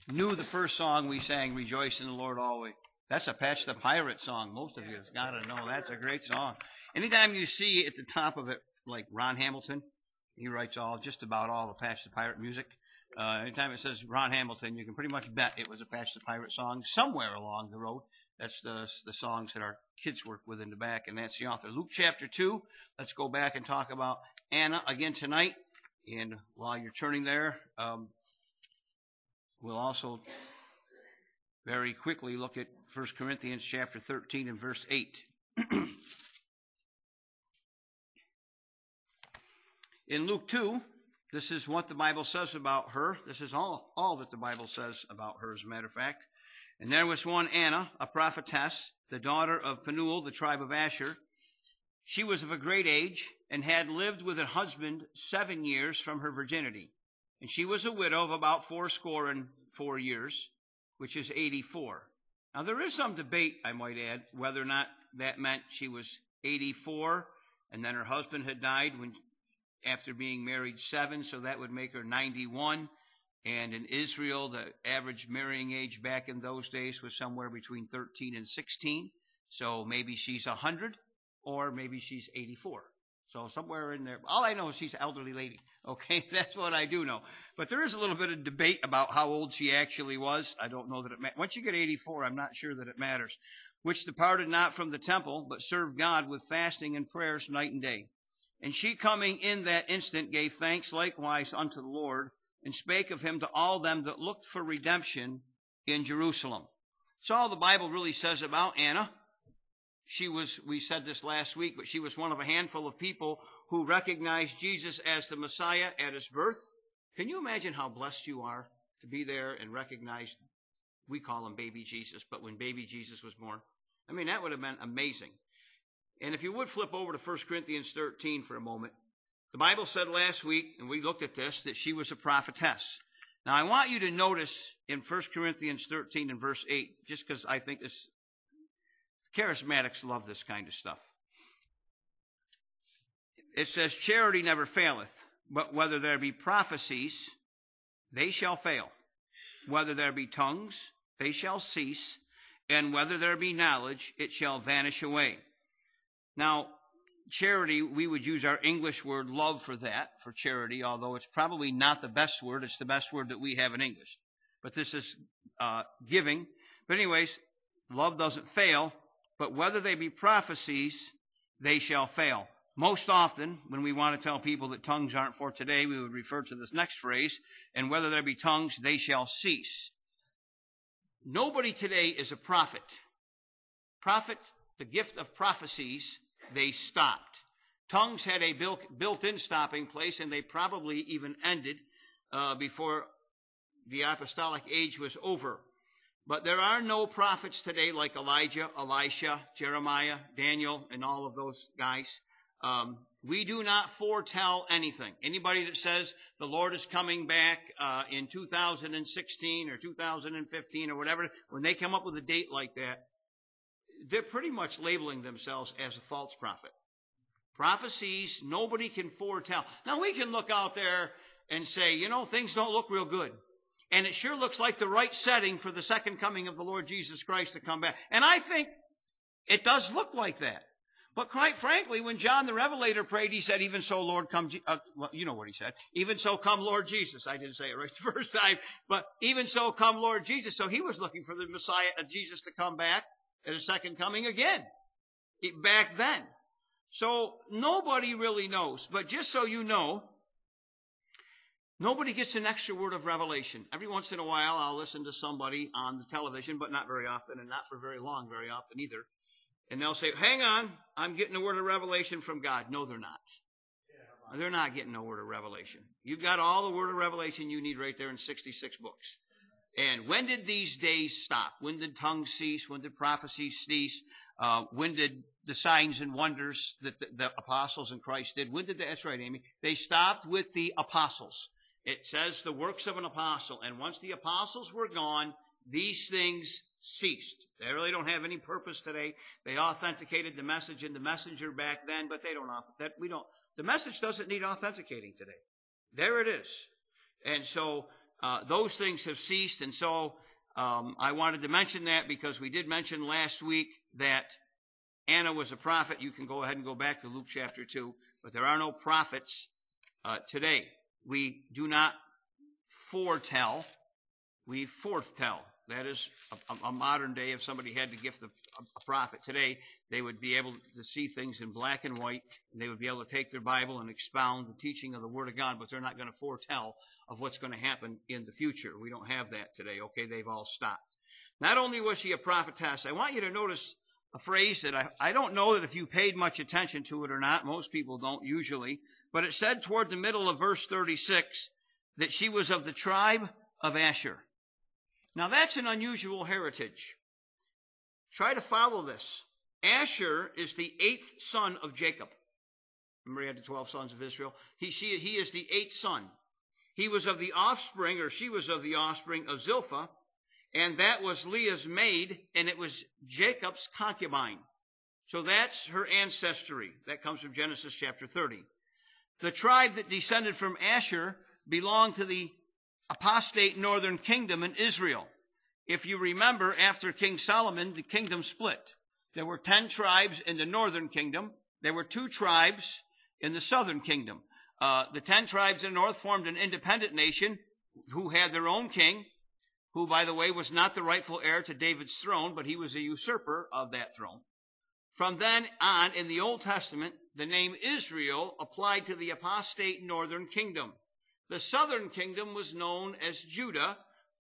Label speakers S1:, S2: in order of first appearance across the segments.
S1: knew the first song we sang, Rejoice in the Lord Always. That's a Patch the Pirate song. Most of you have got to know that's a great song. Anytime you see at the top of it, like Ron Hamilton, he writes just about all the Patch the Pirate music. Anytime it says Ron Hamilton, you can pretty much bet it was a Patch the Pirate song somewhere along the road. That's the songs that our kids work with in the back, and that's the author. Luke chapter 2. Let's go back and talk about Anna again tonight. And while you're turning there, we'll also very quickly look at 1 Corinthians chapter 13 and verse 8. In Luke 2, this is what the Bible says about her. This is all that the Bible says about her, as a matter of fact. And there was one Anna, a prophetess, the daughter of Penuel, the tribe of Asher. She was of a great age and had lived with her husband 7 years from her virginity. And she was a widow of about 84 years, which is 84. Now, there is some debate, I might add, whether or not that meant she was 84 and then her husband had died after being married 7, so that would make her 91. And in Israel, the average marrying age back in those days was somewhere between 13 and 16. So maybe she's 100 or maybe she's 84. So somewhere in there. All I know is she's an elderly lady. Okay, that's what I do know. But there is a little bit of debate about how old she actually was. I don't know that it matters. Once you get 84, I'm not sure that it matters. Which departed not from the temple, but served God with fasting and prayers night and day. And she coming in that instant gave thanks likewise unto the Lord, and spake of him to all them that looked for redemption in Jerusalem. So all the Bible really says about Anna. We said this last week, but she was one of a handful of people who recognized Jesus as the Messiah at his birth. Can you imagine how blessed you are to be there and recognize, we call him baby Jesus, but when baby Jesus was born? I mean, that would have been amazing. And if you would flip over to 1 Corinthians 13 for a moment. The Bible said last week, and we looked at this, that she was a prophetess. Now, I want you to notice in 1 Corinthians 13 and verse 8, just because I think this, charismatics love this kind of stuff. It says, charity never faileth, but whether there be prophecies, they shall fail. Whether there be tongues, they shall cease. And whether there be knowledge, it shall vanish away. Now, charity, we would use our English word love for that, for charity, although it's probably not the best word. It's the best word that we have in English. But this is giving. But anyways, love doesn't fail. But whether they be prophecies, they shall fail. Most often, when we want to tell people that tongues aren't for today, we would refer to this next phrase, and whether there be tongues, they shall cease. Nobody today is a prophet. Prophet, the gift of prophecies, they stopped. Tongues had a built-in stopping place, and they probably even ended before the apostolic age was over. But there are no prophets today like Elijah, Elisha, Jeremiah, Daniel, and all of those guys. We do not foretell anything. Anybody that says the Lord is coming back in 2016 or 2015 or whatever, when they come up with a date like that, they're pretty much labeling themselves as a false prophet. Prophecies, nobody can foretell. Now, we can look out there and say, things don't look real good. And it sure looks like the right setting for the second coming of the Lord Jesus Christ to come back. And I think it does look like that. But quite frankly, when John the Revelator prayed, he said, even so, Lord, come... well, you know what he said. Even so, come, Lord Jesus. I didn't say it right the first time. But even so, come, Lord Jesus. So he was looking for the Messiah, Jesus, to come back at a second coming again. Back then. So nobody really knows. But just so you know, nobody gets an extra word of revelation. Every once in a while, I'll listen to somebody on the television, but not very often, and not for very long very often either. And they'll say, hang on, I'm getting a word of revelation from God. No, they're not. They're not getting no word of revelation. You've got all the word of revelation you need right there in 66 books. And when did these days stop? When did tongues cease? When did prophecies cease? When did the signs and wonders that the apostles in Christ did? When did that's right, Amy. They stopped with the apostles. It says the works of an apostle. And once the apostles were gone, these things ceased. They really don't have any purpose today. They authenticated the message in the messenger back then, but the message doesn't need authenticating today. There it is. And so those things have ceased, and so I wanted to mention that because we did mention last week that Anna was a prophet. You can go ahead and go back to Luke chapter 2, but there are no prophets today. We do not foretell, we forthtell. That is a modern day. If somebody had the gift of a prophet today, they would be able to see things in black and white, and they would be able to take their Bible and expound the teaching of the Word of God, but they're not going to foretell of what's going to happen in the future. We don't have that today, okay? They've all stopped. Not only was she a prophetess, I want you to notice a phrase that I don't know that if you paid much attention to it or not. Most people don't usually. But it said toward the middle of verse 36 that she was of the tribe of Asher. Now that's an unusual heritage. Try to follow this. Asher is the 8th son of Jacob. Remember he had the 12 sons of Israel? He is the 8th son. He was of the offspring, or she was of the offspring of Zilpah, and that was Leah's maid, and it was Jacob's concubine. So that's her ancestry. That comes from Genesis chapter 30. The tribe that descended from Asher belonged to the apostate northern kingdom in Israel. If you remember, after King Solomon, the kingdom split. There were 10 tribes in the northern kingdom. There were 2 tribes in the southern kingdom. The 10 tribes in the north formed an independent nation who had their own king, who, by the way, was not the rightful heir to David's throne, but he was a usurper of that throne. From then on, in the Old Testament, the name Israel applied to the apostate northern kingdom. The southern kingdom was known as Judah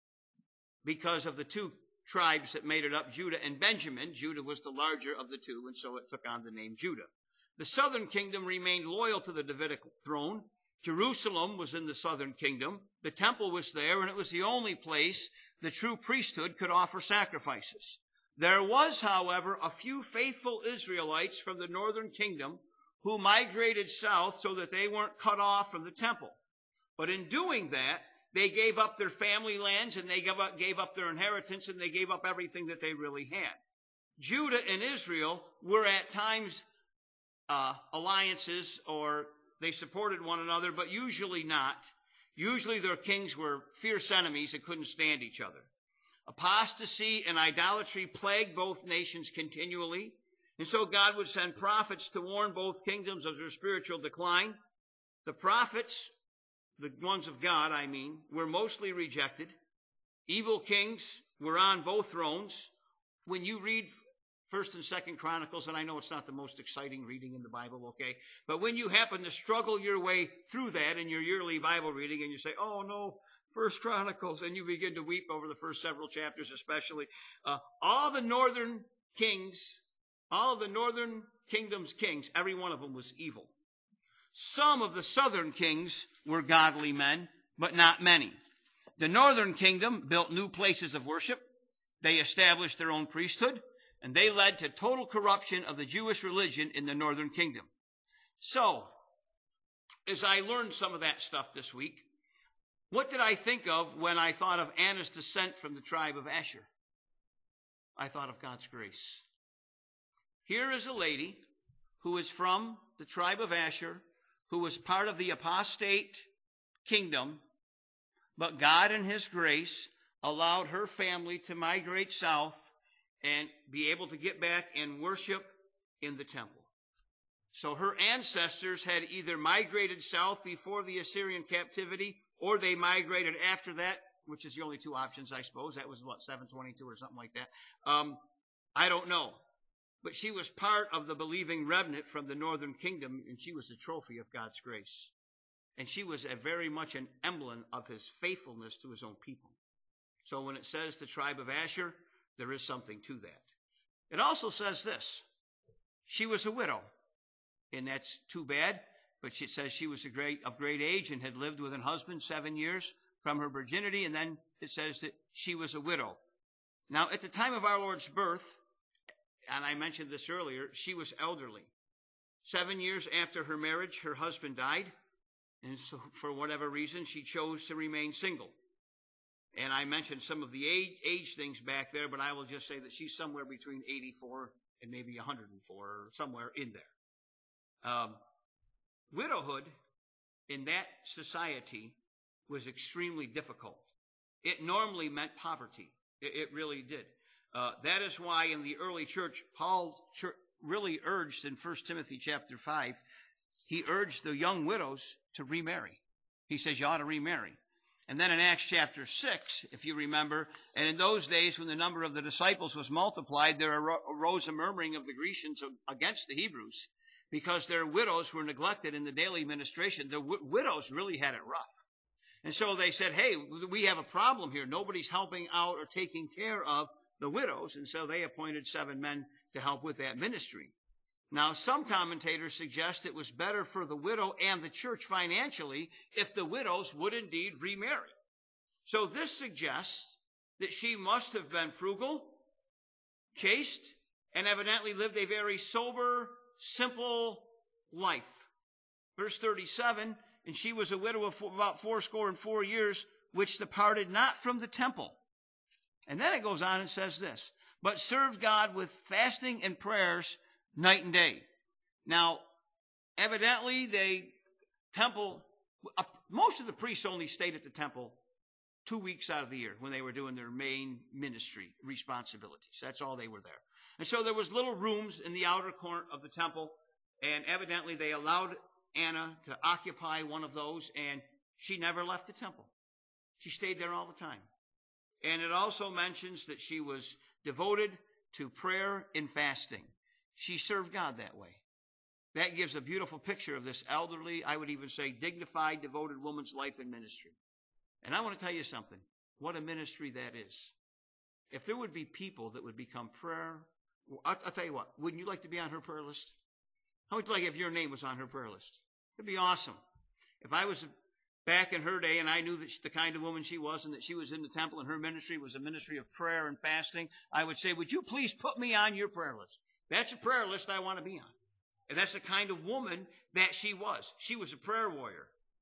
S1: because of the 2 tribes that made it up, Judah and Benjamin. Judah was the larger of the 2, and so it took on the name Judah. The southern kingdom remained loyal to the Davidic throne. Jerusalem was in the southern kingdom. The temple was there, and it was the only place the true priesthood could offer sacrifices. There was, however, a few faithful Israelites from the northern kingdom who migrated south so that they weren't cut off from the temple. But in doing that, they gave up their family lands, and they gave up their inheritance, and they gave up everything that they really had. Judah and Israel were at times alliances, or they supported one another, but usually not. Usually their kings were fierce enemies and couldn't stand each other. Apostasy and idolatry plagued both nations continually, and so God would send prophets to warn both kingdoms of their spiritual decline. The prophets, the ones of God, were mostly rejected. Evil kings were on both thrones. When you read 1st and 2nd Chronicles, and I know it's not the most exciting reading in the Bible, okay? But when you happen to struggle your way through that in your yearly Bible reading, and you say, oh no, 1st Chronicles, and you begin to weep over the first several chapters especially, all the northern kings, all of the northern kingdom's kings, every one of them was evil. Some of the southern kings were godly men, but not many. The northern kingdom built new places of worship. They established their own priesthood, and they led to total corruption of the Jewish religion in the northern kingdom. So, as I learned some of that stuff this week, what did I think of when I thought of Anna's descent from the tribe of Asher? I thought of God's grace. Here is a lady who is from the tribe of Asher, who was part of the apostate kingdom, but God in His grace allowed her family to migrate south and be able to get back and worship in the temple. So her ancestors had either migrated south before the Assyrian captivity, or they migrated after that, which is the only 2 options, I suppose. That was, 722 or something like that. I don't know. But she was part of the believing remnant from the northern kingdom, and she was a trophy of God's grace. And she was very much an emblem of His faithfulness to His own people. So when it says the tribe of Asher, there is something to that. It also says this: she was a widow. And that's too bad, but it says she was of great age and had lived with her husband 7 years from her virginity, and then it says that she was a widow. Now, at the time of our Lord's birth, and I mentioned this earlier, she was elderly. 7 years after her marriage, her husband died, and so for whatever reason, she chose to remain single. And I mentioned some of the age things back there, but I will just say that she's somewhere between 84 and maybe 104, or somewhere in there. Widowhood in that society was extremely difficult. it normally meant poverty. It really did. That is why in the early church, Paul really urged in 1 Timothy chapter 5, he urged the young widows to remarry. He says you ought to remarry. And then in Acts chapter 6, if you remember, and in those days when the number of the disciples was multiplied, there arose a murmuring of the Grecians against the Hebrews because their widows were neglected in the daily ministration. The widows really had it rough. And so they said, hey, we have a problem here. Nobody's helping out or taking care of the widows. And so they appointed 7 men to help with that ministry. Now, some commentators suggest it was better for the widow and the church financially if the widows would indeed remarry. So this suggests that she must have been frugal, chaste, and evidently lived a very sober, simple life. Verse 37, and she was a widow of about 84 years, which departed not from the temple. And then it goes on and says this, but served God with fasting and prayers night and day. Now, evidently, most of the priests only stayed at the temple 2 weeks out of the year when they were doing their main ministry responsibilities. That's all they were there. And so there was little rooms in the outer corner of the temple, and evidently they allowed Anna to occupy one of those, and she never left the temple. She stayed there all the time. And it also mentions that she was devoted to prayer and fasting. She served God that way. That gives a beautiful picture of this elderly, I would even say dignified, devoted woman's life and ministry. And I want to tell you something. What a ministry that is. If there would be people that would become prayer, I'll tell you what, wouldn't you like to be on her prayer list? How would you like if your name was on her prayer list? It'd be awesome. If I was back in her day and I knew that the kind of woman she was and that she was in the temple and her ministry was a ministry of prayer and fasting, I would say, would you please put me on your prayer list? That's a prayer list I want to be on. And that's the kind of woman that she was. She was a prayer warrior.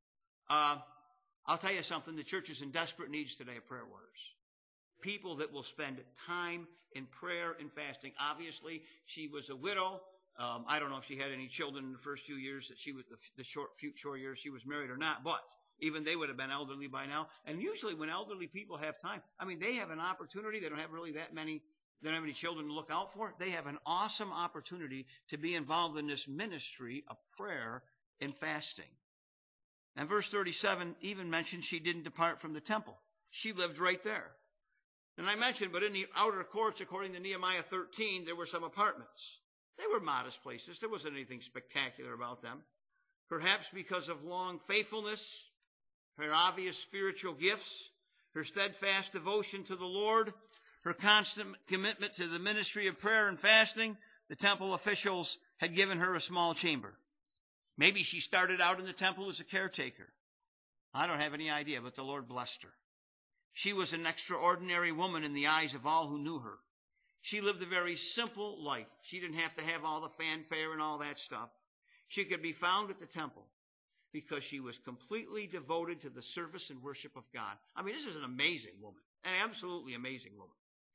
S1: I'll tell you something. The church is in desperate needs today of prayer warriors. People that will spend time in prayer and fasting. Obviously, she was a widow. I don't know if she had any children in the first few years that she was the few short years she was married or not. But even they would have been elderly by now. And usually when elderly people have time, they have an opportunity. They don't have really that many. They don't have any children to look out for. They have an awesome opportunity to be involved in this ministry of prayer and fasting. And verse 37 even mentions she didn't depart from the temple. She lived right there. And I mentioned, but in the outer courts, according to Nehemiah 13, there were some apartments. They were modest places. There wasn't anything spectacular about them. Perhaps because of long faithfulness, her obvious spiritual gifts, her steadfast devotion to the Lord, her constant commitment to the ministry of prayer and fasting, the temple officials had given her a small chamber. Maybe she started out in the temple as a caretaker. I don't have any idea, but the Lord blessed her. She was an extraordinary woman in the eyes of all who knew her. She lived a very simple life. She didn't have to have all the fanfare and all that stuff. She could be found at the temple because she was completely devoted to the service and worship of God. This is an amazing woman, an absolutely amazing woman.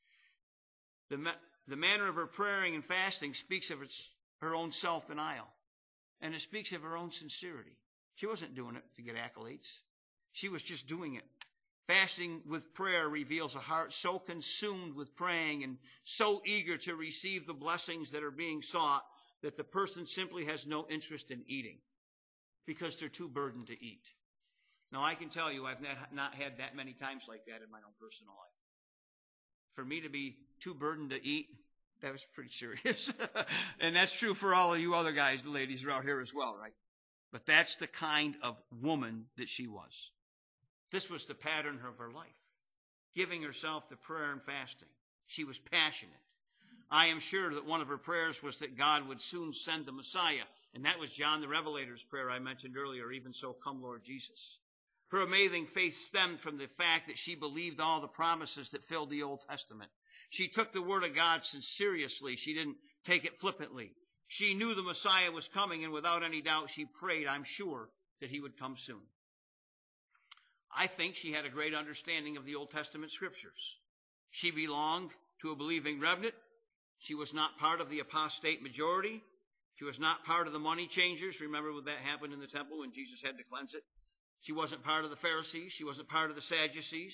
S1: The manner of her praying and fasting speaks of her own self-denial, and it speaks of her own sincerity. She wasn't doing it to get accolades. She was just doing it. Fasting with prayer reveals a heart so consumed with praying and so eager to receive the blessings that are being sought that the person simply has no interest in eating because they're too burdened to eat. Now, I can tell you I've not had that many times like that in my own personal life. For me to be too burdened to eat, that was pretty serious. And that's true for all of you other guys, the ladies are out here as well, right? But that's the kind of woman that she was. This was the pattern of her life, giving herself to prayer and fasting. She was passionate. I am sure that one of her prayers was that God would soon send the Messiah. And that was John the Revelator's prayer I mentioned earlier, even so come Lord Jesus. Her amazing faith stemmed from the fact that she believed all the promises that filled the Old Testament. She took the Word of God seriously. She didn't take it flippantly. She knew the Messiah was coming, and without any doubt she prayed, I'm sure, that he would come soon. I think she had a great understanding of the Old Testament Scriptures. She belonged to a believing remnant. She was not part of the apostate majority. She was not part of the money changers. Remember when that happened in the temple when Jesus had to cleanse it? She wasn't part of the Pharisees. She wasn't part of the Sadducees.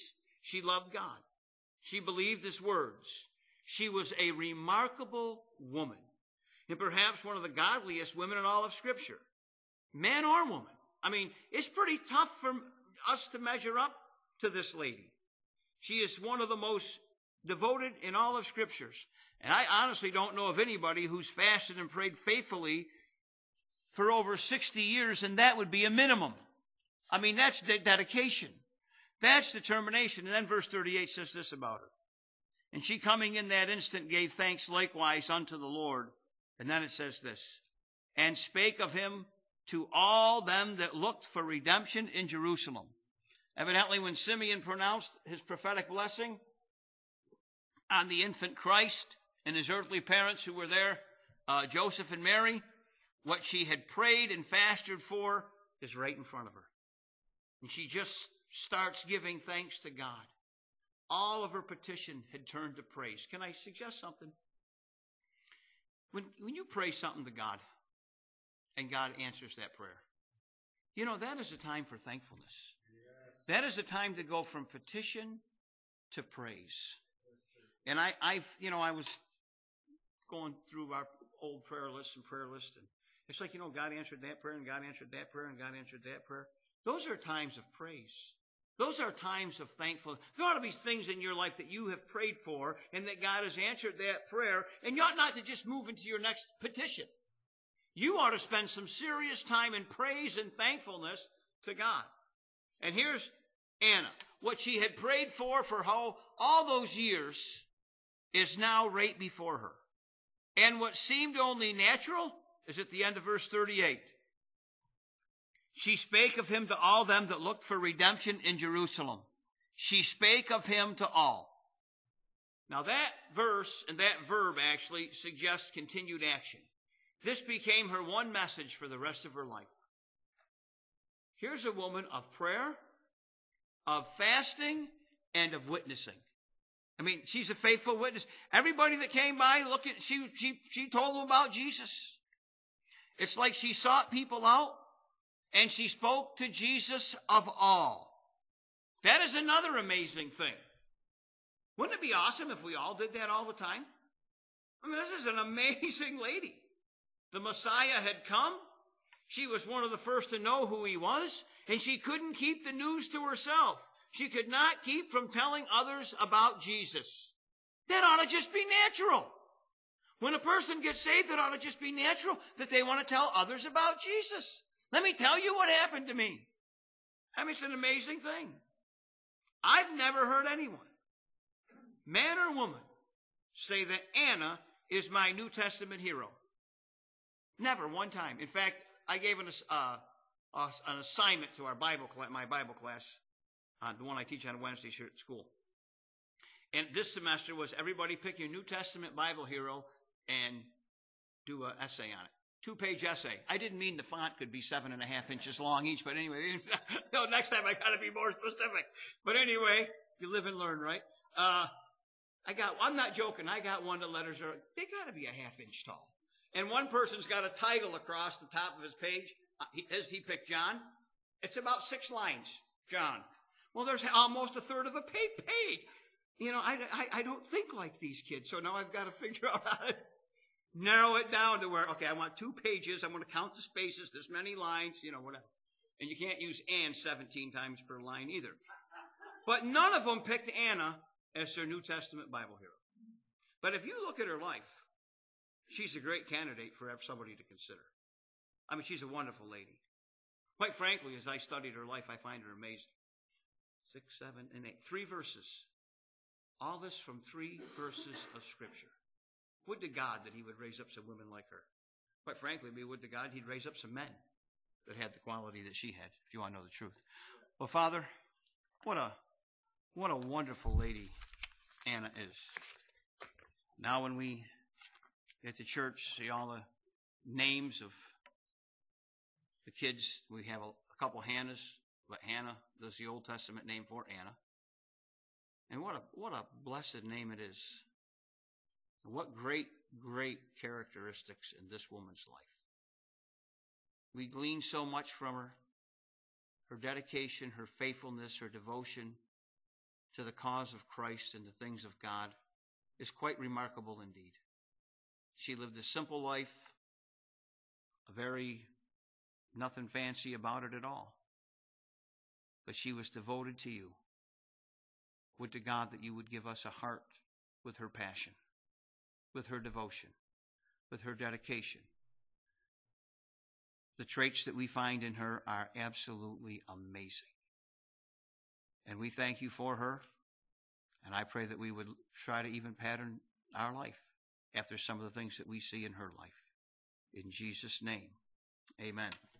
S1: She loved God. She believed His words. She was a remarkable woman, and perhaps one of the godliest women in all of Scripture, man or woman. I mean, it's pretty tough for us to measure up to this lady. She is one of the most devoted in all of Scriptures. And I honestly don't know of anybody who's fasted and prayed faithfully for over 60 years, and that would be a minimum. I mean, that's dedication. That's determination. And then verse 38 says this about her. And she coming in that instant gave thanks likewise unto the Lord. And then it says this. And spake of him to all them that looked for redemption in Jerusalem. Evidently, when Simeon pronounced his prophetic blessing on the infant Christ and his earthly parents who were there, Joseph and Mary, what she had prayed and fasted for is right in front of her. And she just starts giving thanks to God. All of her petition had turned to praise. Can I suggest something? When you pray something to God and God answers that prayer, you know, that is a time for thankfulness. Yes. That is a time to go from petition to praise. Yes, and I was going through our old prayer list, and it's like, God answered that prayer, and God answered that prayer, and God answered that prayer. Those are times of praise. Those are times of thankfulness. There ought to be things in your life that you have prayed for and that God has answered that prayer, and you ought not to just move into your next petition. You ought to spend some serious time in praise and thankfulness to God. And here's Anna. What she had prayed for all those years is now right before her. And what seemed only natural is at the end of verse 38. She spake of him to all them that looked for redemption in Jerusalem. She spake of him to all. Now that verse and that verb actually suggests continued action. This became her one message for the rest of her life. Here's a woman of prayer, of fasting, and of witnessing. I mean, she's a faithful witness. Everybody that came by, she told them about Jesus. It's like she sought people out, and she spoke to Jesus of all. That is another amazing thing. Wouldn't it be awesome if we all did that all the time? I mean, this is an amazing lady. The Messiah had come. She was one of the first to know who he was, and she couldn't keep the news to herself. She could not keep from telling others about Jesus. That ought to just be natural. When a person gets saved, it ought to just be natural that they want to tell others about Jesus. Let me tell you what happened to me. I mean, it's an amazing thing. I've never heard anyone, man or woman, say that Anna is my New Testament hero. Never, one time. In fact, I gave an assignment to my Bible class, the one I teach on Wednesdays here at school. And this semester was everybody pick your New Testament Bible hero and do an essay on it. 2-page essay. I didn't mean the font could be 7.5 inches long each, but anyway, next time I got to be more specific. But anyway, you live and learn, right? I'm not joking. I got one. The letters they got to be a half-inch tall. And one person's got a title across the top of his page. He picked John. It's about 6 lines, John. Well, there's almost a third of a page. I don't think like these kids, so now I've got to figure out how to narrow it down to where, okay, I want 2 pages. I'm going to count the spaces, this many lines, whatever. And you can't use and 17 times per line either. But none of them picked Anna as their New Testament Bible hero. But if you look at her life, she's a great candidate for somebody to consider. I mean, she's a wonderful lady. Quite frankly, as I studied her life, I find her amazing. 6, 7, and 8. 3 verses. All this from 3 verses of Scripture. Would to God that he would raise up some women like her. Quite frankly, would to God he'd raise up some men that had the quality that she had, if you want to know the truth. Well, Father, what a wonderful lady Anna is. Now when we get to church, see all the names of the kids. We have a couple Hannahs, but Hannah does the Old Testament name for Anna. And what a blessed name it is. And what great characteristics in this woman's life. We glean so much from her dedication, her faithfulness, her devotion to the cause of Christ and the things of God is quite remarkable indeed. She lived a simple life, a very nothing fancy about it at all. But she was devoted to you. Would to God that you would give us a heart with her passion, with her devotion, with her dedication. The traits that we find in her are absolutely amazing. And we thank you for her. And I pray that we would try to even pattern our life after some of the things that we see in her life. In Jesus' name, amen.